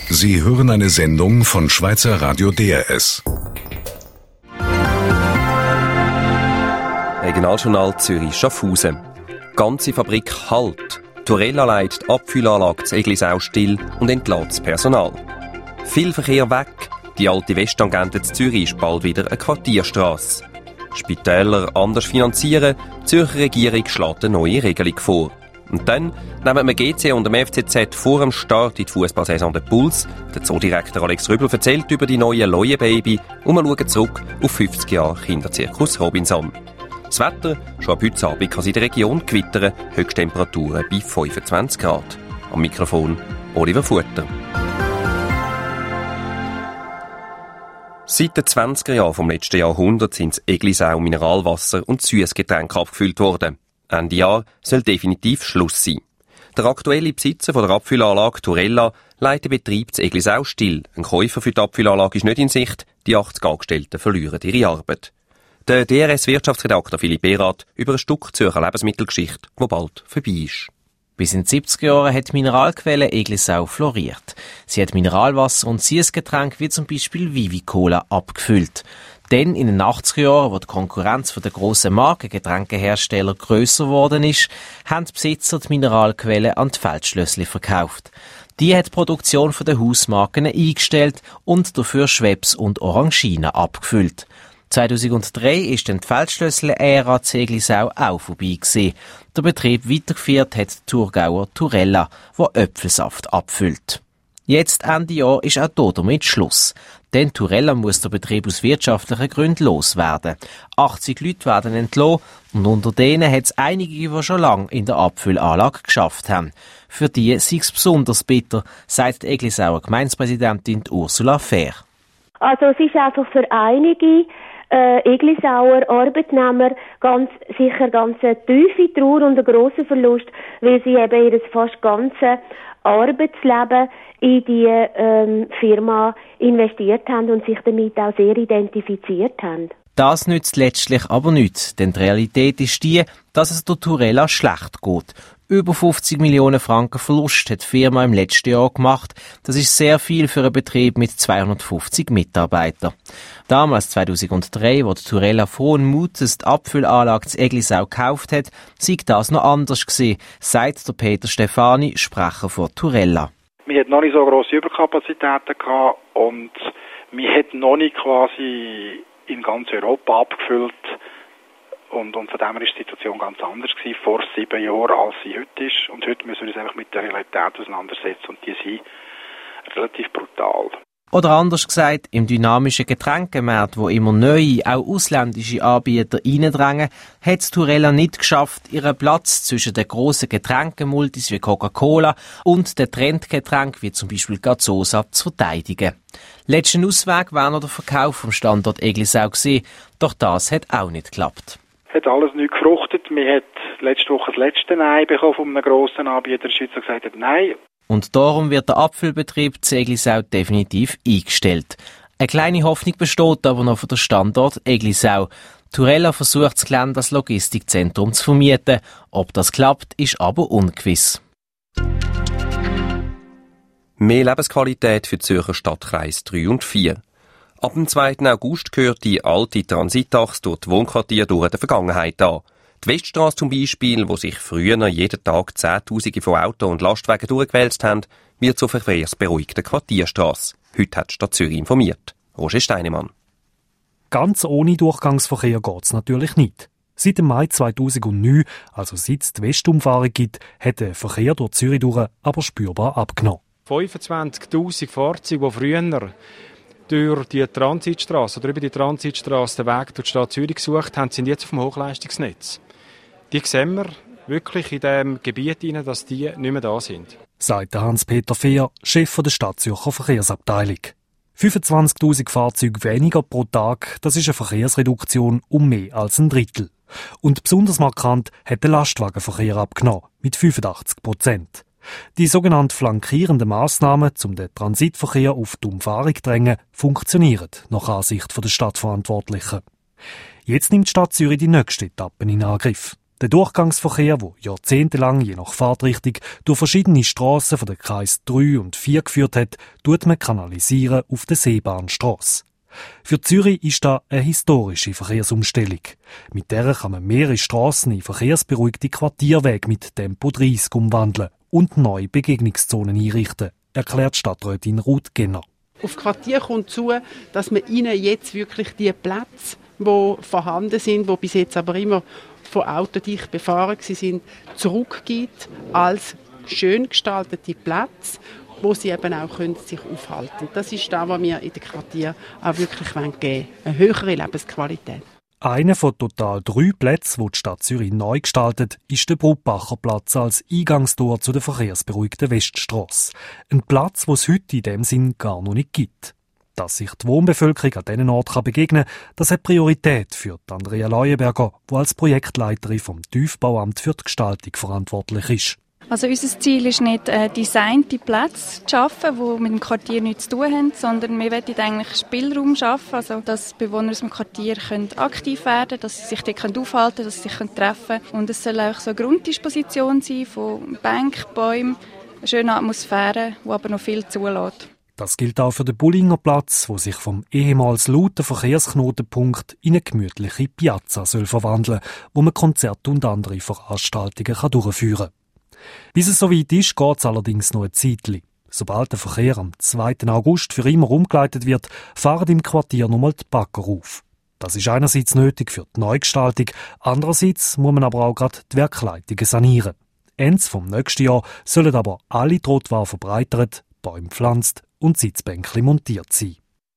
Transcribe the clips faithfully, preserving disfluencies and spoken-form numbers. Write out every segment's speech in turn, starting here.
Sie hören eine Sendung von Schweizer Radio D R S. Regionaljournal Zürich-Schaffhausen. Ganze Fabrik halt. Turella leitet die Abfüllanlage zu Eglisau still und entlässt das Personal. Viel Verkehr weg. Die alte Westtangente zu Zürich ist bald wieder eine Quartierstrasse. Spitäler anders finanzieren. Die Zürcher Regierung schlägt eine neue Regelung vor. Und dann nehmen wir G C und dem F C Z vor dem Start in die Fußballsaison den Puls. Der Zoodirektor Alex Rübel erzählt über die neue Leue-Baby und wir schauen zurück auf fünfzig Jahre Kinderzirkus Robinson. Das Wetter, schon ab heute Abend kann es in der Region gewittern, Höchsttemperaturen bei fünfundzwanzig Grad. Am Mikrofon Oliver Futter. Seit den zwanziger Jahren vom letzten Jahrhundert sind in Eglisau Mineralwasser und Süßgetränke abgefüllt worden. Ende Jahr soll definitiv Schluss sein. Der aktuelle Besitzer von der Abfüllanlage Turella leitet den Betrieb zu Eglisau still. Ein Käufer für die Abfüllanlage ist nicht in Sicht, die achtzig Angestellten verlieren ihre Arbeit. Der D R S-Wirtschaftsredakteur Philipp Erath über ein Stück Zürcher Lebensmittelgeschichte, die bald vorbei ist. Bis in den siebziger Jahren hat die Mineralquelle Eglisau floriert. Sie hat Mineralwasser und Süßgetränke wie zum Beispiel Vivi-Cola abgefüllt. Dann in den achtziger Jahren, wo die Konkurrenz von den grossen Markengetränkehersteller grösser geworden ist, haben die Besitzer die Mineralquelle an die Feldschlössli verkauft. Die hat die Produktion der Hausmarken eingestellt und dafür Schweppes und Orangina abgefüllt. zweitausenddrei ist dann die Feldschlössli-Ära zu Eglisau auch vorbei gewesen. Der Betrieb weitergeführt hat die Thurgauer Turella, wo Äpfelsaft abfüllt. Jetzt Ende Jahr ist auch hier damit Schluss. Denn Turella muss der Betrieb aus wirtschaftlichen Gründen loswerden. achtzig Leute werden entlassen und unter denen hat es einige, die schon lange in der Abfüllanlage geschafft haben. Für die sei es besonders bitter, sagt die Eglisauer Gemeindepräsidentin Ursula Fehr. Also es ist einfach für einige äh, Eglisauer Arbeitnehmer ganz sicher ganz eine tiefe Trauer und ein grosser Verlust, weil sie eben ihr fast ganzes Arbeitsleben in die ähm, Firma investiert haben und sich damit auch sehr identifiziert haben. Das nützt letztlich aber nichts, denn die Realität ist die, dass es der Turella schlecht geht. Über fünfzig Millionen Franken Verlust hat die Firma im letzten Jahr gemacht. Das ist sehr viel für einen Betrieb mit zweihundertfünfzig Mitarbeitern. Damals, zweitausenddrei, wo die Turella frohen Mutes die Abfüllanlage zu Eglisau gekauft hat, sei das noch anders gewesen, sagt der Peter Stefani, Sprecher von Turella. Wir hatten noch nicht so grosse Überkapazitäten gehabt und wir hätten noch nicht quasi in ganz Europa abgefüllt. Und, und von dem her war die Situation ganz anders gewesen, vor sieben Jahren, als sie heute ist. Und heute müssen wir uns einfach mit der Realität auseinandersetzen und die sind relativ brutal. Oder anders gesagt, im dynamischen Getränkemarkt, wo immer neue, auch ausländische Anbieter reindrängen, hat es Turella nicht geschafft, ihren Platz zwischen den grossen Getränkemultis wie Coca-Cola und den Trendgetränken wie zum Beispiel Gazosa zu verteidigen. Letzten Ausweg war noch der Verkauf vom Standort Eglisau gewesen, doch das hat auch nicht geklappt. Hat alles nicht gefruchtet. Wir hat letzte Woche das letzte Nein bekommen von einem grossen Anbieter in der Schweiz, der gesagt hat Nein. Und darum wird der Abfüllbetrieb zu Eglisau definitiv eingestellt. Eine kleine Hoffnung besteht aber noch für den Standort Eglisau. Turella versucht das Gelände als Logistikzentrum zu vermieten. Ob das klappt, ist aber ungewiss. Mehr Lebensqualität für die Zürcher Stadtkreise drei und vier. Ab dem zweiten August gehört die alte Transitachse durch die Wohnquartiere durch der Vergangenheit an. Die Weststrasse zum Beispiel, wo sich früher jeden Tag Zehntausende von Autos und Lastwagen durchgewälzt haben, wird zur verkehrsberuhigten Quartierstrasse. Heute hat die Stadt Zürich informiert. Roger Steinemann. Ganz ohne Durchgangsverkehr geht's natürlich nicht. Seit dem Mai zweitausendneun, also seit es die Westumfahrung gibt, hat der Verkehr durch Zürich durch aber spürbar abgenommen. fünfundzwanzigtausend Fahrzeuge, die früher durch die Transitstrasse oder über die Transitstrasse den Weg durch die Stadt Zürich gesucht haben, sind jetzt auf dem Hochleistungsnetz. Die sehen wir wirklich in dem Gebiet rein, dass die nicht mehr da sind. Sagt Hans-Peter Fehr, Chef der Stadt Zürcher Verkehrsabteilung. fünfundzwanzigtausend Fahrzeuge weniger pro Tag, das ist eine Verkehrsreduktion um mehr als ein Drittel. Und besonders markant hat der Lastwagenverkehr abgenommen, mit fünfundachtzig Prozent. Die sogenannten flankierenden Massnahmen, um den Transitverkehr auf die Umfahrung zu drängen, funktionieren, nach Ansicht der Stadtverantwortlichen. Jetzt nimmt die Stadt Zürich die nächste Etappe in Angriff. Der Durchgangsverkehr, der jahrzehntelang je nach Fahrtrichtung durch verschiedene Strassen von den Kreis drei und vier geführt hat, tut man kanalisieren auf der Seebahnstrasse. Für Zürich ist das eine historische Verkehrsumstellung. Mit der kann man mehrere Strassen in verkehrsberuhigte Quartierwege mit Tempo dreissig umwandeln und neue Begegnungszonen einrichten, erklärt Stadträtin Ruth Genner. Auf Quartier kommt zu, dass man ihnen jetzt wirklich die Plätze, die vorhanden sind, die bis jetzt aber immer von autodicht befahren sind, zurückgibt als schön gestaltete Plätze, wo sie eben auch können sich aufhalten können. Das ist das, was wir in den Quartieren auch wirklich geben wollen. Eine höhere Lebensqualität. Einer von total drei Plätzen, die die Stadt Zürich neu gestaltet, ist der Bruppacher Platz als Eingangstor zu der verkehrsberuhigten Weststrasse. Ein Platz, den es heute in dem Sinn gar noch nicht gibt. Dass sich die Wohnbevölkerung an diesen Ort begegnen kann, das hat Priorität für Andrea Leuenberger, die als Projektleiterin vom Tiefbauamt für die Gestaltung verantwortlich ist. Also unser Ziel ist nicht, äh, designte Plätze zu schaffen, die mit dem Quartier nichts zu tun haben, sondern wir wollen eigentlich Spielraum schaffen, also dass Bewohner aus dem Quartier können aktiv werden können, dass sie sich dort aufhalten können, dass sie sich treffen können. Und es soll auch so eine Grunddisposition sein von Bänken, Bäumen, eine schöne Atmosphäre, die aber noch viel zulässt. Das gilt auch für den Bullinger Platz, wo sich vom ehemals lauten Verkehrsknotenpunkt in eine gemütliche Piazza soll verwandeln, wo man Konzerte und andere Veranstaltungen kann durchführen kann. Bis es soweit ist, geht es allerdings noch ein Zeitchen. Sobald der Verkehr am zweiten August für immer umgeleitet wird, fahren im Quartier nochmal die Bagger auf. Das ist einerseits nötig für die Neugestaltung, andererseits muss man aber auch gerade die Werkleitungen sanieren. Ende vom nächsten Jahr sollen aber alle Trottoirs verbreitert, Bäume gepflanzt und Sitzbänkchen montiert sein.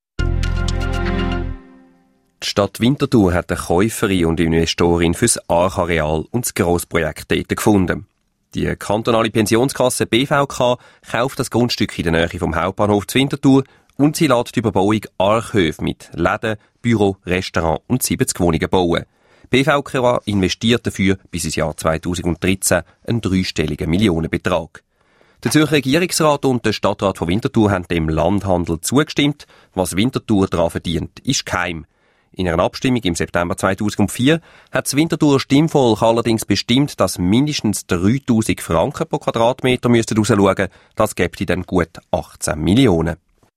Die Stadt Winterthur hat eine Käuferin und Investorin für das Archareal und das Grossprojekt dort gefunden. Die kantonale Pensionskasse B V K kauft das Grundstück in der Nähe vom Hauptbahnhof zu Winterthur und sie lässt die Überbauung Archhöfe mit Läden, Büro, Restaurant und siebzig Wohnungen bauen. B V K investiert dafür bis ins Jahr zweitausenddreizehn einen dreistelligen Millionenbetrag. Der Zürcher Regierungsrat und der Stadtrat von Winterthur haben dem Landhandel zugestimmt. Was Winterthur daran verdient, ist geheim. In einer Abstimmung im September zweitausendvier hat das Winterthurer Stimmvolk allerdings bestimmt, dass mindestens dreitausend Franken pro Quadratmeter müssten rausschauen. Das gibt dann gut achtzehn Millionen.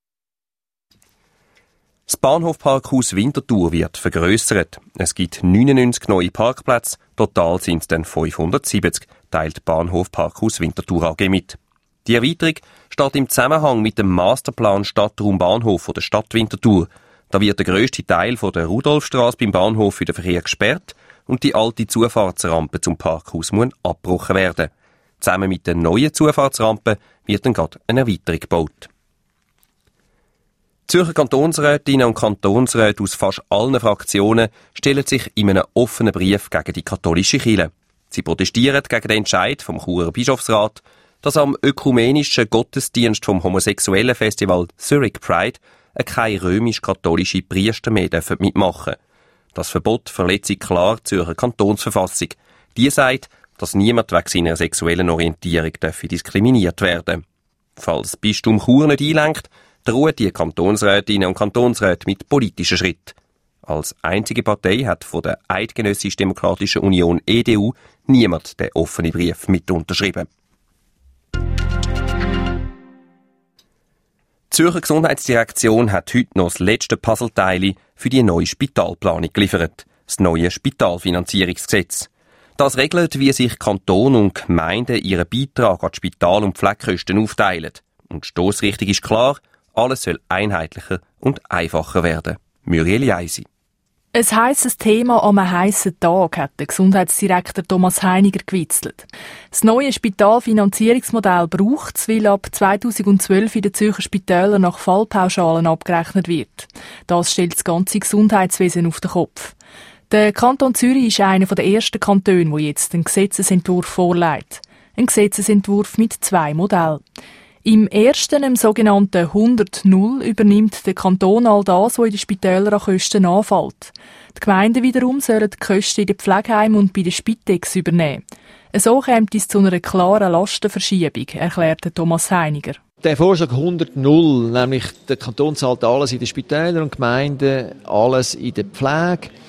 Das Bahnhofparkhaus Winterthur wird vergrössert. Es gibt neunundneunzig neue Parkplätze, total sind es dann fünfhundertsiebzig, teilt Bahnhofparkhaus Winterthur A G mit. Die Erweiterung steht im Zusammenhang mit dem Masterplan Stadtraum Bahnhof der Stadt Winterthur. Da wird der grösste Teil von der Rudolfstrasse beim Bahnhof für den Verkehr gesperrt und die alte Zufahrtsrampe zum Parkhaus muss abgebrochen werden. Zusammen mit der neuen Zufahrtsrampe wird dann gerade eine Erweiterung gebaut. Die Zürcher Kantonsrätinnen und Kantonsräte aus fast allen Fraktionen stellen sich in einem offenen Brief gegen die katholische Kirche. Sie protestieren gegen den Entscheid vom Churer Bischofsrat, dass am ökumenischen Gottesdienst vom homosexuellen Festival Zurich Pride keine römisch-katholische Priester mehr mitmachen dürfen. Das Verbot verletzt klar die Zürcher Kantonsverfassung. Die sagt, dass niemand wegen seiner sexuellen Orientierung diskriminiert werden darf. Falls das Bistum Chur nicht einlenkt, drohen die Kantonsrätinnen und Kantonsräte mit politischen Schritten. Als einzige Partei hat von der Eidgenössisch-Demokratischen Union E D U niemand den offenen Brief mit unterschrieben. Die Zürcher Gesundheitsdirektion hat heute noch das letzte Puzzleteil für die neue Spitalplanung geliefert, das neue Spitalfinanzierungsgesetz. Das regelt, wie sich Kanton und Gemeinden ihren Beitrag an die Spital- und Pflegekosten aufteilen. Und die Stossrichtung ist klar, alles soll einheitlicher und einfacher werden. Muriel Jeisi. Ein heisses Thema an einem heissen Tag, hat der Gesundheitsdirektor Thomas Heiniger gewitzelt. Das neue Spitalfinanzierungsmodell braucht es, weil ab zweitausendzwölf in den Zürcher Spitälern nach Fallpauschalen abgerechnet wird. Das stellt das ganze Gesundheitswesen auf den Kopf. Der Kanton Zürich ist einer der ersten Kantone, der jetzt einen Gesetzesentwurf vorlegt. Ein Gesetzesentwurf mit zwei Modellen. Im ersten, im sogenannten hundert null, übernimmt der Kanton all das, was in den Spitälern an Kosten anfällt. Die Gemeinden wiederum sollen die Kosten in den Pflegeheimen und bei den Spitex übernehmen. So kommt es zu einer klaren Lastenverschiebung, erklärte Thomas Heiniger. Der Vorschlag hundert null, nämlich der Kanton zahlt alles in den Spitälern und Gemeinden, alles in der Pflege,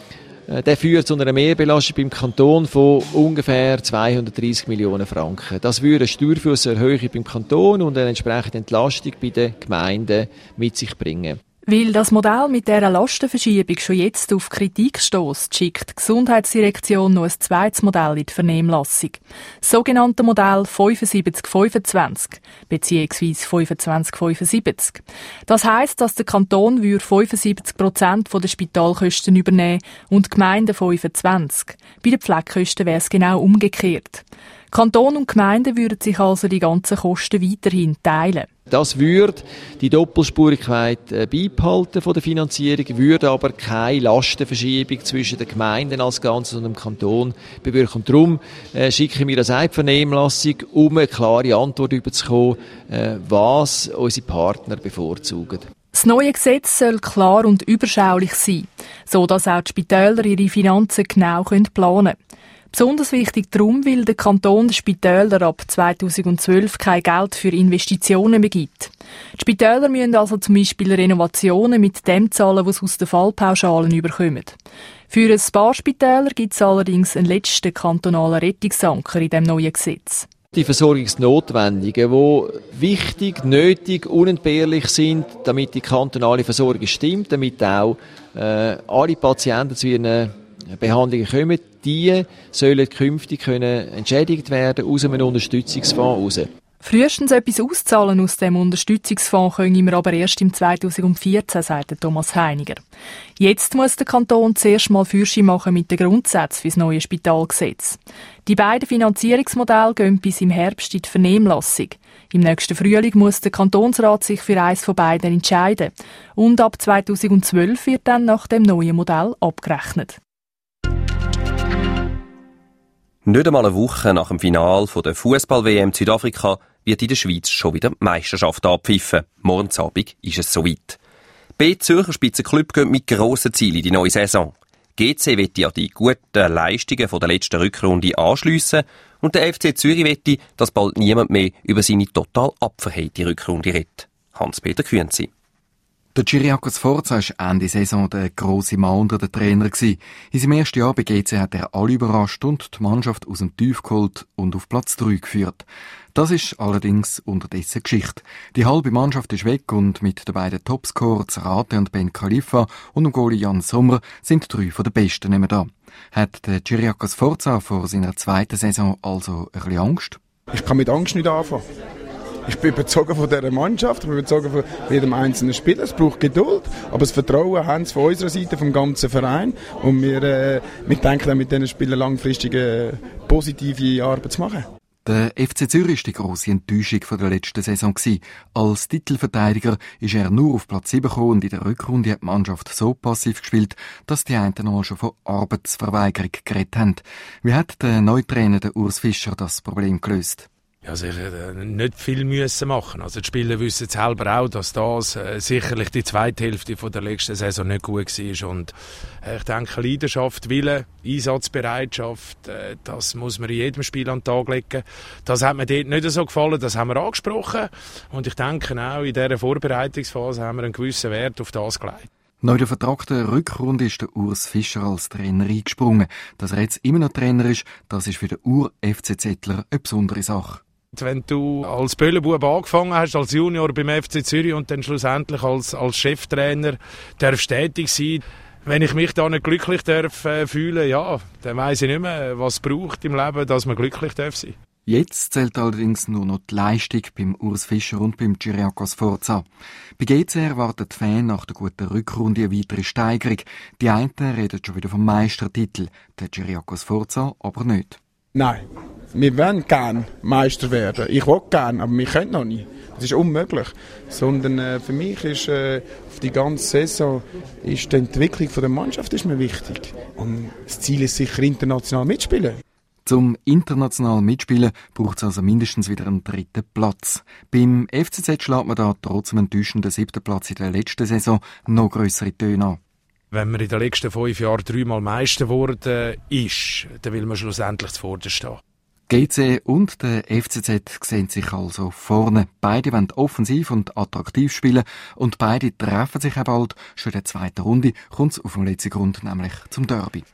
der führt zu einer Mehrbelastung beim Kanton von ungefähr zweihundertdreissig Millionen Franken. Das würde eine Steuerflusserhöhung beim Kanton und eine entsprechende Entlastung bei den Gemeinden mit sich bringen. Weil das Modell mit dieser Lastenverschiebung schon jetzt auf Kritik stösst, schickt die Gesundheitsdirektion noch ein zweites Modell in die Vernehmlassung. Das sogenannte Modell fünfundsiebzig fünfundzwanzig bzw. fünfundzwanzig fünfundsiebzig. Das heisst, dass der Kanton fünfundsiebzig Prozent der Spitalkosten übernehmen und die Gemeinden fünfundzwanzig. Bei den Pflegekosten wäre es genau umgekehrt. Kanton und Gemeinden würden sich also die ganzen Kosten weiterhin teilen. Das würde die Doppelspurigkeit äh, beibehalten von der Finanzierung, würde aber keine Lastenverschiebung zwischen den Gemeinden als Ganzes und dem Kanton bewirken. Und darum äh, schicken wir das eine Vernehmlassung, um eine klare Antwort überzukommen, äh, was unsere Partner bevorzugen. Das neue Gesetz soll klar und überschaulich sein, so dass auch die Spitäler ihre Finanzen genau planen können. Besonders wichtig darum, weil der Kanton den Spitälern ab zweitausendzwölf kein Geld für Investitionen mehr gibt. Die Spitäler müssen also zum Beispiel Renovationen mit dem zahlen, was sie aus den Fallpauschalen überkommen. Für ein paar Spitäler gibt es allerdings einen letzten kantonalen Rettungsanker in dem neuen Gesetz. Die Versorgungsnotwendigen, die wichtig, nötig, unentbehrlich sind, damit die kantonale Versorgung stimmt, damit auch äh, alle Patienten zu ihren Behandlungen kommen, die sollen künftig können entschädigt werden aus einem Unterstützungsfonds raus. Frühestens etwas auszahlen aus dem Unterstützungsfonds können wir aber erst im zweitausendvierzehn, sagt Thomas Heiniger. Jetzt muss der Kanton zuerst mal Fürsche machen mit den Grundsätzen für das neue Spitalgesetz. Die beiden Finanzierungsmodelle gehen bis im Herbst in die Vernehmlassung. Im nächsten Frühling muss der Kantonsrat sich für eines von beiden entscheiden. Und ab zweitausendzwölf wird dann nach dem neuen Modell abgerechnet. Nicht einmal eine Woche nach dem Finale der Fußball-W M Südafrika wird in der Schweiz schon wieder die Meisterschaft abpfiffen. Morgen Abend ist es soweit. B Zürcher Spitzenklub gehen mit grossen Zielen in die neue Saison. G C wette ja die guten Leistungen von der letzten Rückrunde anschliessen und der F C Zürich wette, dass bald niemand mehr über seine total abverheilte Rückrunde redet. Hans-Peter Kühnzi. Der Cyriakos Forza war Ende Saison der grosse Mann unter den Trainer. In seinem ersten Jahr bei G C hat er alle überrascht und die Mannschaft aus dem Tief geholt und auf Platz drei geführt. Das ist allerdings unterdessen Geschichte. Die halbe Mannschaft ist weg und mit den beiden Topscorers Zarate und Ben Khalifa und dem Goalie Jan Sommer sind drei von den Besten nicht mehr da. Hat der Cyriakos Forza vor seiner zweiten Saison also ein bisschen Angst? Ich kann mit Angst nicht anfangen. Ich bin überzeugt von dieser Mannschaft, ich bin überzeugt von jedem einzelnen Spieler. Es braucht Geduld, aber das Vertrauen haben sie von unserer Seite, vom ganzen Verein. Und wir, äh, wir denken dann mit diesen Spielern langfristig äh, positive Arbeit zu machen. Der F C Zürich war die grosse Enttäuschung von der letzten Saison. Als Titelverteidiger ist er nur auf Platz sieben gekommen und in der Rückrunde hat die Mannschaft so passiv gespielt, dass die einen noch schon von Arbeitsverweigerung geredet haben. Wie hat der neue Trainer, der Urs Fischer, das Problem gelöst? Ja, sicher nicht viel müssen machen. Also die Spieler wissen selber auch, dass das äh, sicherlich die zweite Hälfte von der letzten Saison nicht gut war. Und äh, ich denke, Leidenschaft, Wille, Einsatzbereitschaft, äh, das muss man in jedem Spiel an den Tag legen. Das hat mir dort nicht so gefallen, das haben wir angesprochen. Und ich denke auch, in dieser Vorbereitungsphase haben wir einen gewissen Wert auf das gelegt. Neu der Vertrag der Rückrunde ist der Urs Fischer als Trainer eingesprungen. Dass er jetzt immer noch Trainer ist, das ist für den Ur-F C Zettler eine besondere Sache. Wenn du als Böllenbub angefangen hast, als Junior beim F C Zürich und dann schlussendlich als, als Cheftrainer darfst tätig sein, wenn ich mich da nicht glücklich darf äh, fühlen, ja, dann weiss ich nicht mehr, was es braucht im Leben, dass man glücklich darf sein. Jetzt zählt allerdings nur noch die Leistung beim Urs Fischer und beim Cyriakos Forza. Bei G C erwartet die Fan nach der guten Rückrunde eine weitere Steigerung. Die einen reden schon wieder vom Meistertitel, der Cyriakos Forza aber nicht. Nein, wir wollen gerne Meister werden. Ich will gerne, aber wir können noch nicht. Das ist unmöglich. Sondern äh, für mich ist äh, auf die ganze Saison ist die Entwicklung von der Mannschaft ist mir wichtig. Und das Ziel ist sicher international mitspielen. Zum international Mitspielen braucht es also mindestens wieder einen dritten Platz. Beim F C Z schlägt man da trotz dem enttäuschenden siebten Platz in der letzten Saison noch grössere Töne an. Wenn man in den letzten fünf Jahren dreimal Meister geworden ist, dann will man schlussendlich zuvorderst stehen. G C und der F C Z sehen sich also vorne. Beide wollen offensiv und attraktiv spielen und beide treffen sich auch bald. Schon in der zweiten Runde kommt es auf dem letzten Grund nämlich zum Derby.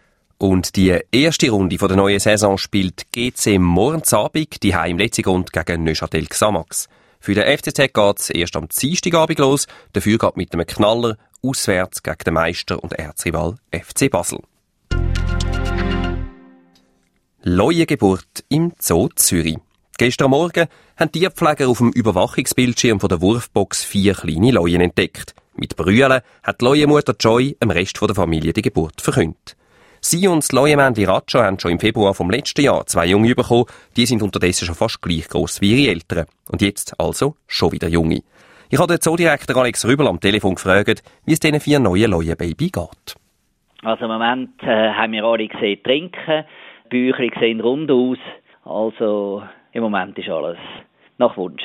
Und die erste Runde der neuen Saison spielt G C morgen Abend die im letzten Grund gegen Neuchâtel Xamax. Für den F C Z geht es erst am Dienstagabend los, dafür geht mit einem Knaller auswärts gegen den Meister und Erzrival F C Basel. Leuengeburt im Zoo Zürich. Gestern Morgen haben Tierpfleger auf dem Überwachungsbildschirm von der Wurfbox vier kleine Leuen entdeckt. Mit Brüllen hat die Leuenmutter Joy dem Rest der Familie die Geburt verkündet. Sie und das Leuenmännchen Racha haben schon im Februar vom letzten Jahr zwei Junge bekommen. Die sind unterdessen schon fast gleich gross wie ihre Eltern. Und jetzt also schon wieder Junge. Ich habe den Zoodirektor Alex Rübel am Telefon gefragt, wie es diesen vier neuen Leuenbaby geht. Also im Moment äh, haben wir alle gesehen trinken, die Bücher sehen rund aus. Also im Moment ist alles nach Wunsch.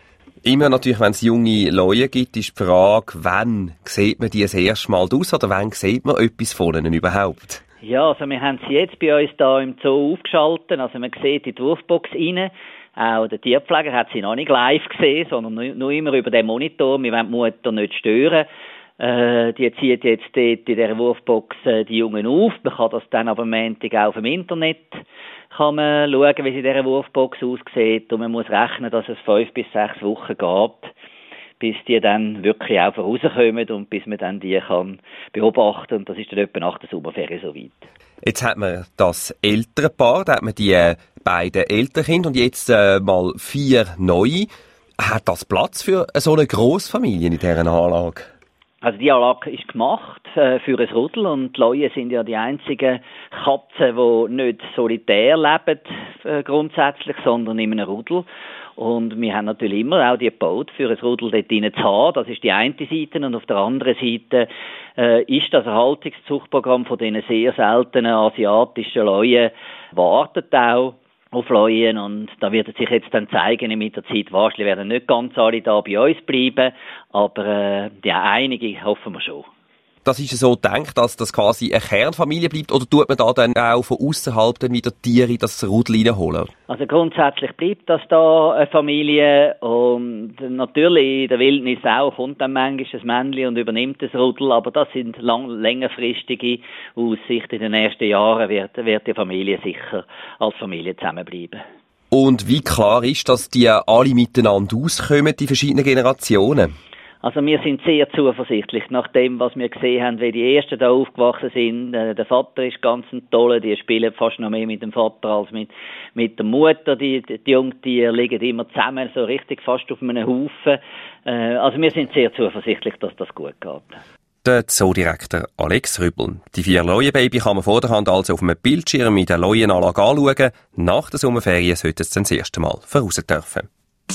Immer natürlich, wenn es junge Leuen gibt, ist die Frage, wann sieht man die das erste Mal aus oder wann sieht man etwas von ihnen überhaupt? Ja, also wir haben sie jetzt bei uns hier im Zoo aufgeschaltet. Also man sieht in die Wurfbox rein. Auch der Tierpfleger hat sie noch nicht live gesehen, sondern nur, nur immer über den Monitor. Wir wollen die Mutter nicht stören. Äh, die zieht jetzt dort in dieser Wurfbox äh, die Jungen auf. Man kann das dann aber am Montag auch auf dem Internet kann man schauen, wie sie in dieser Wurfbox aussieht. Und man muss rechnen, dass es fünf bis sechs Wochen geht, bis die dann wirklich auch rauskommen und bis man dann die kann beobachten. Und das ist dann etwa nach der Sommerferien soweit. Jetzt hat man das ältere Paar, da hat man die äh, beiden älteren Kinder und jetzt äh, mal vier neue. Hat das Platz für so eine Grossfamilie in dieser Anlage? Also die Anlage ist gemacht äh, für ein Rudel und die Leuen sind ja die einzigen Katzen, die nicht solitär leben äh, grundsätzlich, sondern in einem Rudel. Und wir haben natürlich immer auch die gebaut, für ein Rudel dort drin zu haben. Das ist die eine Seite. Und auf der anderen Seite äh, ist das Erhaltungszuchtprogramm von diesen sehr seltenen asiatischen Leuen, wartet auch auf Leuen. Und da wird es sich jetzt dann zeigen, mit der Zeit wahrscheinlich werden nicht ganz alle da bei uns bleiben, aber äh, ja, einige hoffen wir schon. Das ist so gedacht, dass das quasi eine Kernfamilie bleibt, oder tut man da dann auch von ausserhalb dann wieder Tiere in das Rudel reinholen? Also grundsätzlich bleibt das da eine Familie und natürlich in der Wildnis auch kommt dann manchmal ein Männchen und übernimmt das Rudel, aber das sind lang, längerfristige Aussichten. In den ersten Jahren wird, wird die Familie sicher als Familie zusammenbleiben. Und wie klar ist, dass die alle miteinander auskommen, die verschiedenen Generationen? Also wir sind sehr zuversichtlich, nach dem, was wir gesehen haben, wie die Ersten da aufgewachsen sind. Äh, der Vater ist ganz ein toller, die spielen fast noch mehr mit dem Vater als mit, mit der Mutter. Die, die, die Jungtiere liegen immer zusammen, so richtig fast auf einem Haufen. Äh, also wir sind sehr zuversichtlich, dass das gut geht. Der Zoodirektor Alex Rübel. Die vier Leuenbaby kann man vorderhand also auf einem Bildschirm in der Leuenanlage anschauen. Nach der Sommerferien sollte es dann das erste Mal voraus dürfen.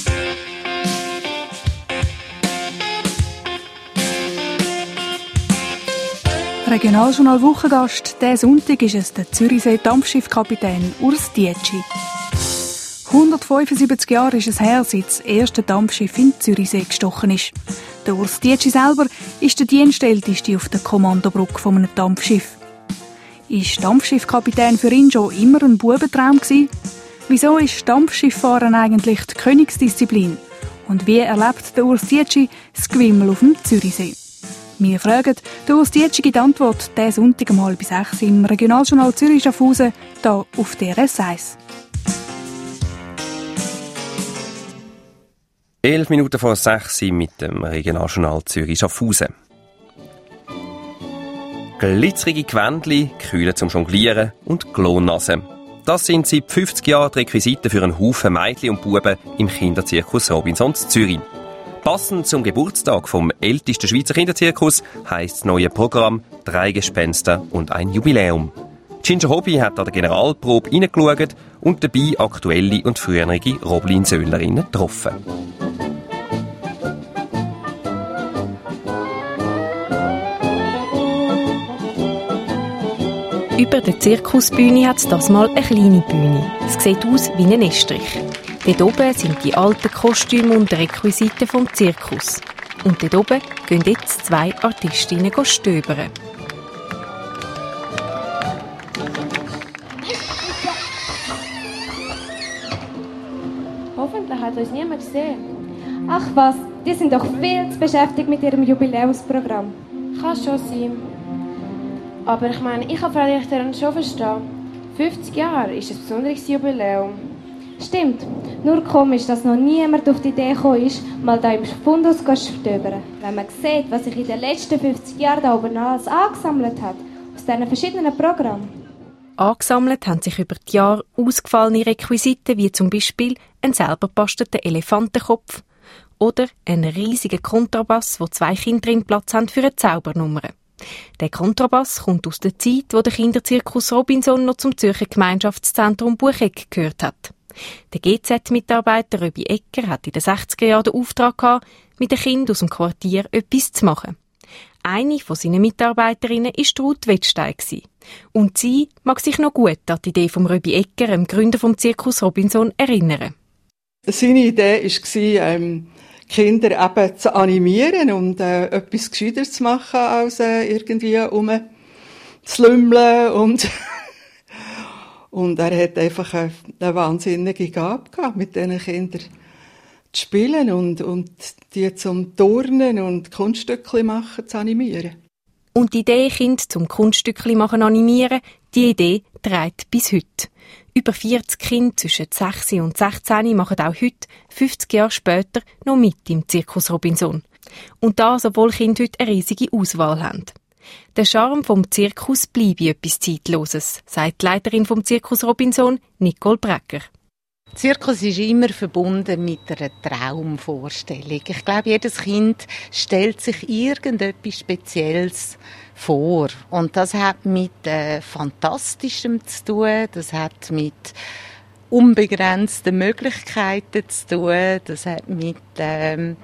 Regionaljournal Wochengast. Diesen Sonntag ist es der Zürichsee-Dampfschiffkapitän Urs Dietschi. hundertfünfundsiebzig Jahre ist es her, seit das erste Dampfschiff in Zürichsee gestochen ist. Der Urs Dietschi selber ist der Dienstälteste auf der Kommandobrücke von einem Dampfschiff. Ist Dampfschiffkapitän für ihn schon immer ein Bubentraum gewesen? Wieso ist Dampfschifffahren eigentlich die Königsdisziplin? Und wie erlebt der Urs Dietschi das Gewimmel auf dem Zürichsee? Wir fragen, der Urs Dietschi gibt Antwort diesen Sonntag um halb sechs im Regionaljournal Zürich-Schaffhausen, hier auf D R S eins. Elf Minuten vor sechs mit dem Regionaljournal Zürich-Schaffhausen. Glitzerige Gewändli, Kühle zum Jonglieren und Klonnasen. Das sind seit fünfzig Jahren die Requisiten für einen Haufen Mädchen und Buben im Kinderzirkus Robinsons Zürich. Passend zum Geburtstag vom ältesten Schweizer Kinderzirkus heisst das neue Programm «Drei Gespenster und ein Jubiläum». Ginger Hobby hat an der Generalprobe reingeschaut und dabei aktuelle und frühere Roblin-Söhnlerinnen getroffen. Über der Zirkusbühne hat es das mal eine kleine Bühne. Es sieht aus wie ein Estrich. Dort oben sind die alten Kostüme und Requisiten vom Zirkus. Und dort oben gehen jetzt zwei Artistinnen stöbern. Hoffentlich hat uns niemand gesehen. Ach was, die sind doch viel zu beschäftigt mit ihrem Jubiläumsprogramm. Kann schon sein. Aber ich meine, ich kann Frau Richterin schon verstehen. fünfzig Jahre ist ein besonderes Jubiläum. Stimmt. Nur komisch, dass noch niemand auf die Idee gekommen ist, mal da im Fundus zu stöbern. Wenn man sieht, was sich in den letzten fünfzig Jahren da oben alles angesammelt hat, aus diesen verschiedenen Programmen. Angesammelt haben sich über die Jahre ausgefallene Requisiten, wie zum Beispiel ein selber basteten Elefantenkopf oder einen riesigen Kontrabass, wo zwei Kinder drin Platz haben für eine Zaubernummer. Der Kontrabass kommt aus der Zeit, wo der Kinderzirkus Robinson noch zum Zürcher Gemeinschaftszentrum Bucheck gehört hat. Der G Z-Mitarbeiter Röbi Egger hat in den sechziger Jahren den Auftrag gehabt, mit den Kindern aus dem Quartier etwas zu machen. Eine von seinen Mitarbeiterinnen war Ruth Wettstein. Und sie mag sich noch gut an die Idee von Röbi Egger, dem Gründer vom Zirkus Robinson, erinnern. Seine Idee war, ähm, Kinder eben zu animieren und äh, etwas Gescheiteres zu machen, als äh, irgendwie rumzulümmeln. Und, und er hat einfach eine, eine wahnsinnige Gabe gehabt, mit diesen Kindern zu spielen und, und die zum Turnen und Kunststückchen machen zu animieren. Und die Idee, Kinder zum Kunststückchen machen animieren, die Idee trägt bis heute. Über vierzig Kinder zwischen sechs und sechzehn machen auch heute, fünfzig Jahre später, noch mit im Zirkus Robinson. Und das, obwohl Kinder heute eine riesige Auswahl haben. Der Charme vom Zirkus bleibe etwas Zeitloses, sagt die Leiterin vom Zirkus Robinson, Nicole Brecker. Zirkus ist immer verbunden mit einer Traumvorstellung. Ich glaube, jedes Kind stellt sich irgendetwas Spezielles vor. Und das hat mit äh, Fantastischem zu tun, das hat mit unbegrenzten Möglichkeiten zu tun, das hat mit ähm,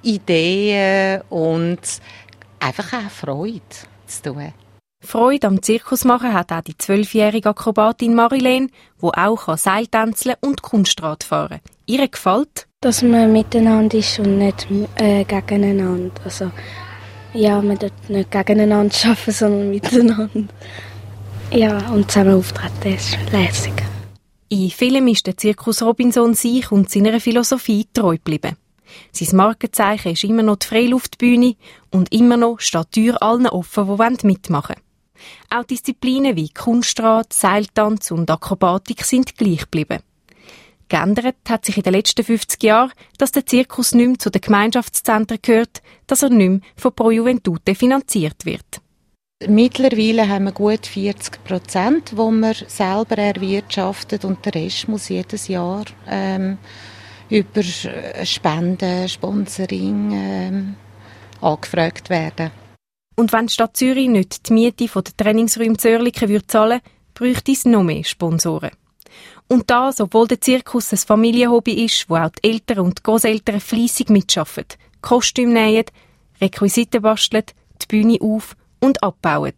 Ideen und einfach auch Freude zu tun. Freude am Zirkus machen hat auch die zwölfjährige Akrobatin Marilene, die auch Seiltänzeln und Kunstrad fahren kann. Ihr gefällt, dass man miteinander ist und nicht äh, gegeneinander. Also, ja, man dort nicht gegeneinander arbeiten, sondern miteinander. Ja, und zusammen auftreten ist lässig. In Filmen ist der Zirkus Robinson sich und seiner Philosophie treu geblieben. Sein Markenzeichen ist immer noch die Freiluftbühne und immer noch steht die Tür allen offen, die mitmachen wollen. Auch Disziplinen wie Kunstrad, Seiltanz und Akrobatik sind gleich geblieben. Geändert hat sich in den letzten fünfzig Jahren, dass der Zirkus nicht mehr zu den Gemeinschaftszentren gehört, dass er nicht mehr von Pro Juventute finanziert wird. Mittlerweile haben wir gut vierzig Prozent, die wir selber erwirtschaften, und der Rest muss jedes Jahr ähm, über Spenden, Sponsoring ähm, angefragt werden. Und wenn die Stadt Zürich nicht die Miete der Trainingsräume zu Oerlikon würde zahlen, bräuchte es noch mehr Sponsoren. Und das, obwohl der Zirkus ein Familienhobby ist, wo auch die Eltern und die Grosseltern fleissig mitarbeiten, Kostüme nähen, Requisiten basteln, die Bühne auf- und abbauen.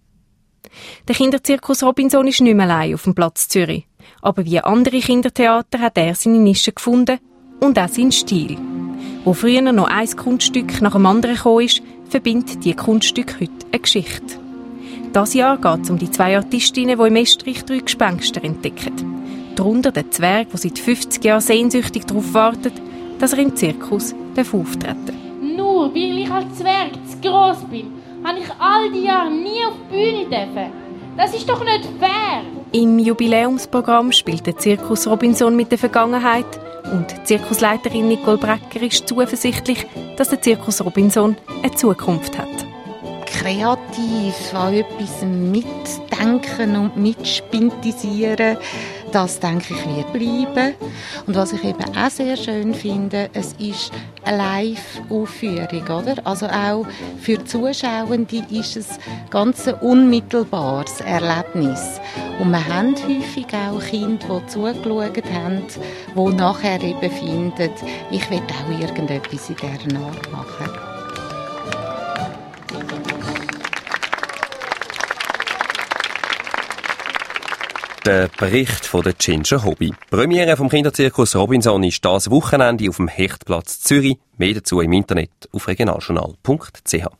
Der Kinderzirkus Robinson ist nicht mehr allein auf dem Platz Zürich. Aber wie andere Kindertheater hat er seine Nische gefunden und auch seinen Stil. Wo früher noch ein Kunststück nach dem anderen gekommen ist, verbindet diese Kunststücke heute eine Geschichte. Dieses Jahr geht es um die zwei Artistinnen, die im Estrich drei Gespenster entdecken. Darunter der Zwerg, der seit fünfzig Jahren sehnsüchtig darauf wartet, dass er im Zirkus auftreten darf. Nur weil ich als Zwerg zu gross bin, habe ich all die Jahre nie auf die Bühne dürfen. Das ist doch nicht fair! Im Jubiläumsprogramm spielt der Zirkus Robinson mit der Vergangenheit und die Zirkusleiterin Nicole Brecker ist zuversichtlich, dass der Zirkus Robinson eine Zukunft hat. Kreativ an etwas mitdenken und mitspintisieren, das, denke ich, wird bleiben. Und was ich eben auch sehr schön finde, es ist eine Live-Aufführung, oder? Also auch für Zuschauende ist es ganz ein unmittelbares Erlebnis. Und wir haben häufig auch Kinder, die zugeschaut haben, die nachher eben finden, ich will auch irgendetwas in dieser Art machen. Der Bericht von der Ginger Hobby. Die Premiere vom Kinderzirkus Robinson ist das Wochenende auf dem Hechtplatz Zürich. Mehr dazu im Internet auf regionaljournal punkt c h.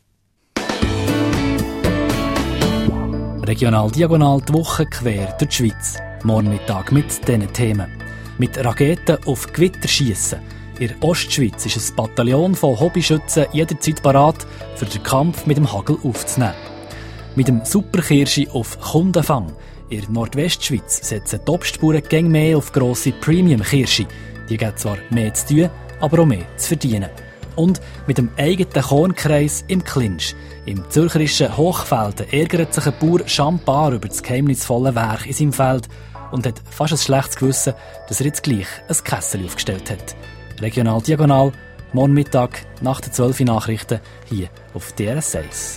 Regional Diagonal die Woche quer durch die Schweiz. Morgen Mittag mit diesen Themen. Mit Raketen auf Gewitter schiessen. In der Ostschweiz ist ein Bataillon von Hobbyschützen jederzeit parat, für den Kampf mit dem Hagel aufzunehmen. Mit dem Superkirschi auf Kundenfang. In der Nordwestschweiz setzen die Obstbauern gäng mehr auf grosse Premium-Kirsche. Die geben zwar mehr zu tun, aber auch mehr zu verdienen. Und mit dem eigenen Kornkreis im Clinch. Im zürcherischen Hochfelden ärgert sich ein Bauer Champar über das geheimnisvolle Werk in seinem Feld und hat fast ein schlechtes Gewissen, dass er jetzt gleich ein Kessel aufgestellt hat. Regional Diagonal, morgen Mittag nach den zwölf Nachrichten hier auf D R S eins.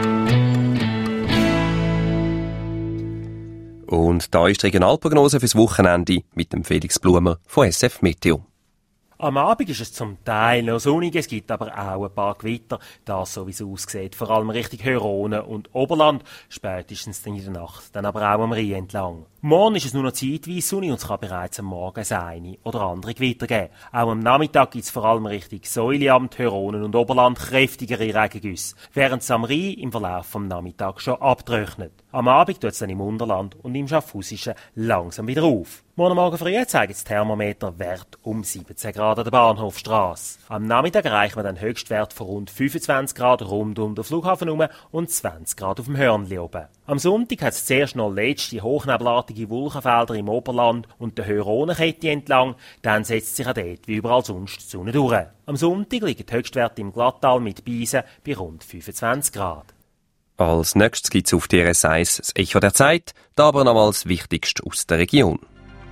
Und da ist die Regionalprognose fürs Wochenende mit dem Felix Blumer von S F Meteo. Am Abend ist es zum Teil noch sonnig, es gibt aber auch ein paar Gewitter, das so wie es aussieht, vor allem Richtung Heurone und Oberland, spätestens dann in der Nacht, dann aber auch am Rhein entlang. Morgen ist es nur noch zeitweise sonnig und es kann bereits am Morgen das eine oder andere Gewitter geben. Auch am Nachmittag gibt es vor allem Richtung Säuliamt, Heuronen und Oberland kräftigere Regengüsse, während es am Rhein im Verlauf vom Nachmittag schon abtrocknet. Am Abend tut es dann im Unterland und im Schaffhausischen langsam wieder auf. Morgen Morgen früh zeigt das Thermometer Wert um siebzehn Grad an der Bahnhofstrasse. Am Nachmittag erreichen wir den Höchstwert von rund fünfundzwanzig Grad rund um den Flughafen herum und zwanzig Grad auf dem Hörnli oben. Am Sonntag hat es zuerst noch letzte hochnebelartige Wolkenfelder im Oberland und der Heuronenkette entlang, dann setzt sich auch dort wie überall sonst die Sonne durch. Am Sonntag liegen die Höchstwerte im Glattal mit Beisen bei rund fünfundzwanzig Grad. Als nächstes gibt es auf D R S eins das Echo der Zeit, da aber noch mal das Wichtigste aus der Region.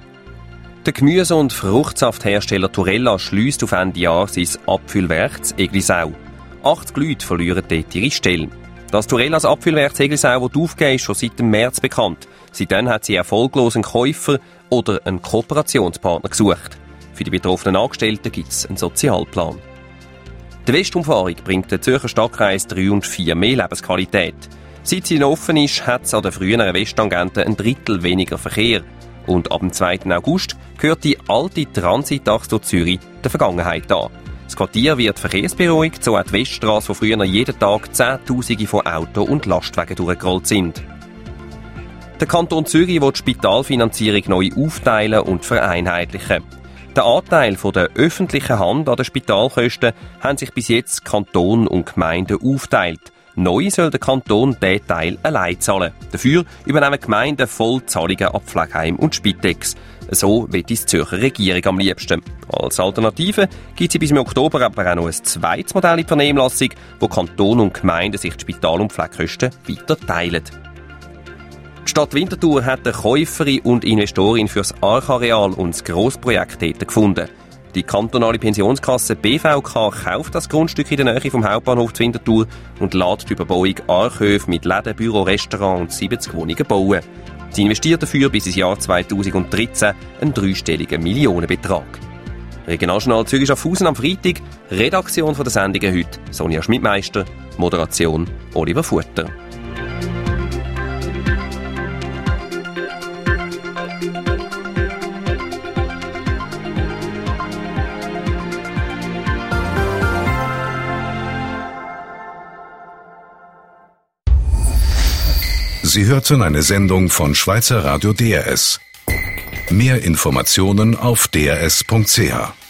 Der Gemüse- und Fruchtsafthersteller Turella schliesst auf Ende Jahr sein Abfüllwerk in Eglisau. achtzig Leute verlieren dort ihre Stelle. Das Turellas Abfüllwerk in Eglisau wird aufgegeben, ist schon seit dem März bekannt. Seitdem hat sie erfolglos einen Käufer oder einen Kooperationspartner gesucht. Für die betroffenen Angestellten gibt es einen Sozialplan. Die Westumfahrung bringt den Zürcher Stadtkreis drei und vier mehr Lebensqualität. Seit sie offen ist, hat es an den früheren Westtangenten ein Drittel weniger Verkehr. Und ab dem zweiten August gehört die alte Transitachse durch Zürich der Vergangenheit an. Das Quartier wird verkehrsberuhigt, so auch die Weststrasse, wo früher jeden Tag Zehntausende von Auto- und Lastwagen durchgerollt sind. Der Kanton Zürich will die Spitalfinanzierung neu aufteilen und vereinheitlichen. Der Anteil von der öffentlichen Hand an den Spitalkosten haben sich bis jetzt Kanton und Gemeinden aufteilt. Neu soll der Kanton diesen Teil allein zahlen. Dafür übernehmen Gemeinden Vollzahlungen an Pflegeheim und Spitex. So will die Zürcher Regierung am liebsten. Als Alternative gibt es bis im Oktober aber auch noch ein zweites Modell in die Vernehmlassung, wo Kanton und Gemeinden sich die Spital- und Pflegekosten weiter teilen. Die Stadt Winterthur hat eine Käuferin und Investorin für das Archareal und das Grossprojekt dort gefunden. Die kantonale Pensionskasse B V K kauft das Grundstück in der Nähe vom Hauptbahnhof zu Winterthur und lässt die Überbauung Archhöfe mit Läden, Büro, Restaurant und siebzig Wohnungen bauen. Sie investiert dafür bis ins Jahr zweitausenddreizehn einen dreistelligen Millionenbetrag. Regionaljournal Zürich Schaffhausen am Freitag, Redaktion von der Sendungen heute Sonja Schmidmeister, Moderation Oliver Futter. Sie hörten eine Sendung von Schweizer Radio D R S. Mehr Informationen auf d r s punkt c h.